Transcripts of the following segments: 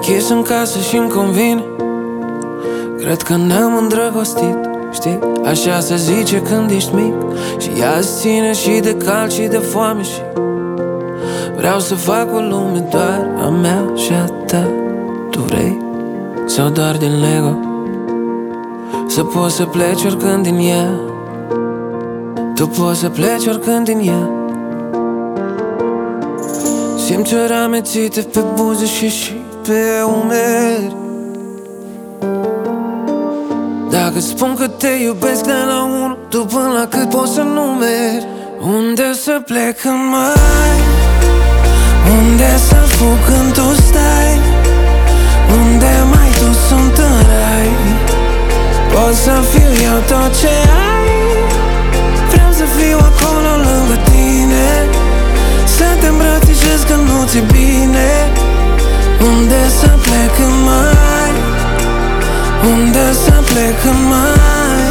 închis în casă și-mi convine. Cred că ne-am îndrăgostit, știi? Așa se zice când ești mic. Și ea îți ține și de cald și de foame. Și vreau să fac o lume doar a mea și a ta. Tu vrei? Sau doar din Lego? Să poți să pleci oricând din ea. Tu poți să pleci oricând din ea. Simt ciori amețite pe buze și pe umeri. Dacă-ți spun că te iubesc de la 1, tu până la cât poți să numeri. Unde să plec în mai? Unde să fug când tu stai? Unde mai tu sunt în rai? Pot să fiu eu tot ce ai. Vreau să fiu acolo lângă tine, să te îmbrățișez când nu ți-e bine. Unde să plec în mai? Unde să plec în mai?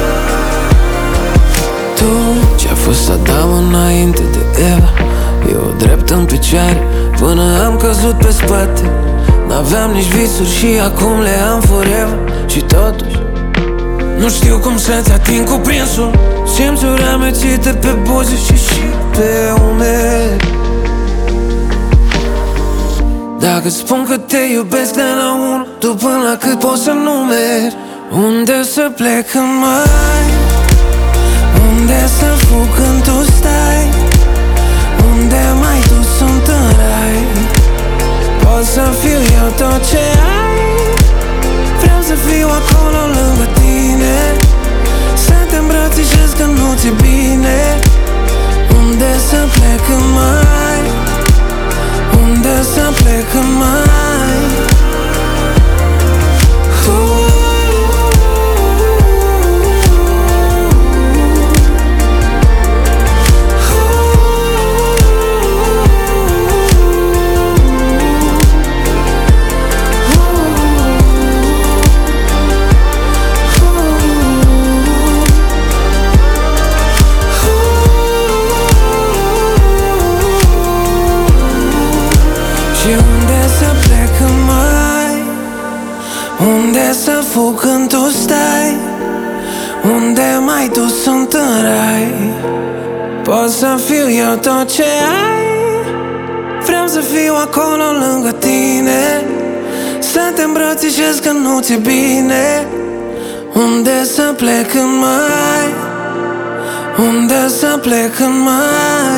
Tu, ce-a fost Adam înainte de Eva, eu drept în picioare până am căzut pe spate. N-aveam nici visuri și acum le am forever. Și totuși nu știu cum să-ți ating cuprinsul. Simțuri amețite pe buze și pe umeri. Dacă-ți spun că te iubesc de la 1, tu până la cât poți să numeri. Unde să plec în mai? Unde să fug când tu stai? Unde mai tu sunt în rai? Pot să fiu eu tot ce ai. Vreau să fiu acolo lângă tine, să te îmbrățișez când nu ți-e bine. Unde să plec în mai? Unde să plec în mai? Și unde să plec în mai? Unde să fug când tu stai? Unde mai tu sunt în rai? Pot să fiu eu tot ce ai. Vreau să fiu acolo lângă tine, să te îmbrățișez când nu ți-e bine. Unde să plec în mai? Unde să plec în mai?